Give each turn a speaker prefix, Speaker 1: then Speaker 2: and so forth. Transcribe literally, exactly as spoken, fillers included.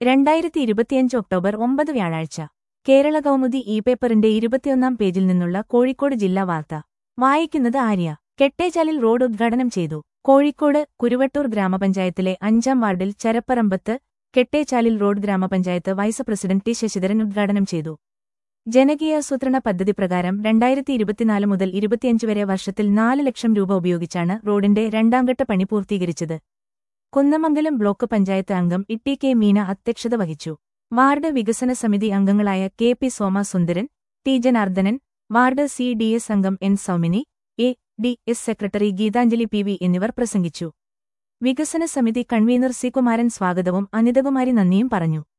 Speaker 1: രണ്ടായിരത്തി ഇരുപത്തിയഞ്ച് ഒക്ടോബർ ഒമ്പത് വ്യാഴാഴ്ച കേരള കൗമുദി ഇ പേപ്പറിന്റെ ഇരുപത്തിയൊന്നാം പേജിൽ നിന്നുള്ള കോഴിക്കോട് ജില്ലാ വാർത്ത വായിക്കുന്നത് ആര്യ. കെട്ടേച്ചാലിൽ റോഡ് ഉദ്ഘാടനം ചെയ്തു. കോഴിക്കോട് കുരുവട്ടൂർ ഗ്രാമപഞ്ചായത്തിലെ അഞ്ചാം വാർഡിൽ ചരപ്പറമ്പത്ത് കെട്ടേച്ചാലിൽ റോഡ് ഗ്രാമപഞ്ചായത്ത് വൈസ് പ്രസിഡന്റ് ടി ശശിധരൻ ഉദ്ഘാടനം ചെയ്തു. ജനകീയാസൂത്രണ പദ്ധതി പ്രകാരം രണ്ടായിരത്തി ഇരുപത്തിനാല് മുതൽ ഇരുപത്തിയഞ്ച് വരെ വർഷത്തിൽ നാല് ലക്ഷം രൂപ ഉപയോഗിച്ചാണ് റോഡിന്റെ രണ്ടാംഘട്ട പണി പൂർത്തീകരിച്ചത്. കുന്നമംഗലം ബ്ലോക്ക് പഞ്ചായത്ത് അംഗം ഇട്ടി കെ മീന അധ്യക്ഷത വഹിച്ചു. വാർഡ് വികസന സമിതി അംഗങ്ങളായ K P Somasundaran, T Janardhanan, ward C D S അംഗം N Saumini, A D S secretary Geethanjali P V എന്നിവർ പ്രസംഗിച്ചു. വികസന സമിതി കൺവീനർ സി കുമാരൻ സ്വാഗതവും അനിതകുമാരി നന്ദിയും പറഞ്ഞു.